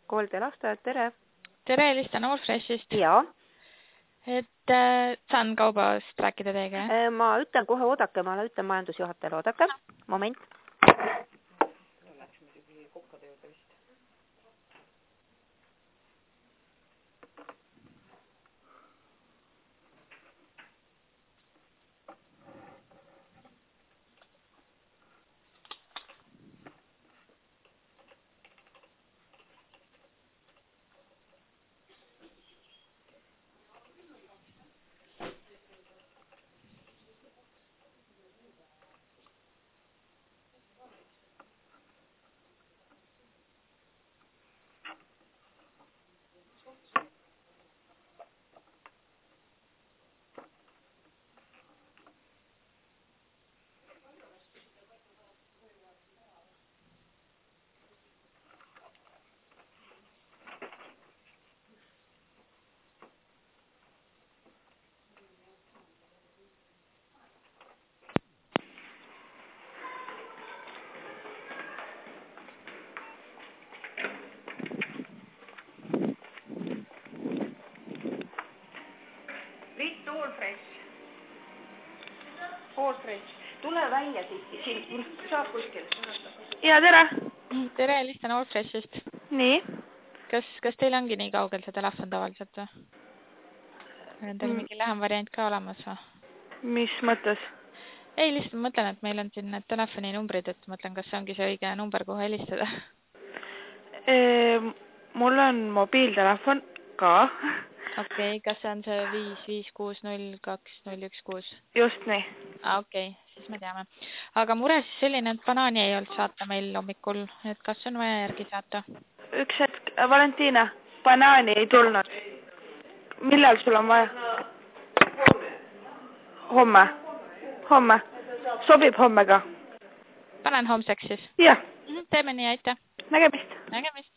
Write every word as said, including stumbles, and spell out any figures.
koolid ja lasteaed, tere. Tere, Elista Noorfreshist. Jaa. Et äh, saan kaubast rääkida teiega, jah? Ma ütlen kohe oodake, ma ütlen majandusjuhatajale, oodake. Moment. Tule välja siit, siin saab kuskil. Ja, tere. Tere, Elista Noorfreshist. Nii? Kas, kas teil ongi nii kaugel see telefon tavaliselt või? On teil mm. mingi lähem variant ka olemas või? Mis mõttes? Ei, lihtsalt mõtlen, et meil on siin need telefoninumbrid, et mõtlen, kas see ongi see õige number, kuhu helistada. E, mul on mobiiltelefon ka. Okei, okay, kas see on see viis viis kuus null kaks null üks kuus? Just nii. Ah, okei, okay, siis me teame. Aga mure siis selline, et banaani ei olnud saata meil hommikul, et kas on vaja järgi saata? Üks hetk, Valentina, banaani ei tulnud. Millal sul on vaja? Homme. Homme. Sobib homme ka? Panen homseks siis? Jah. Teeme nii, aitäh. Nägemist. Nägemist.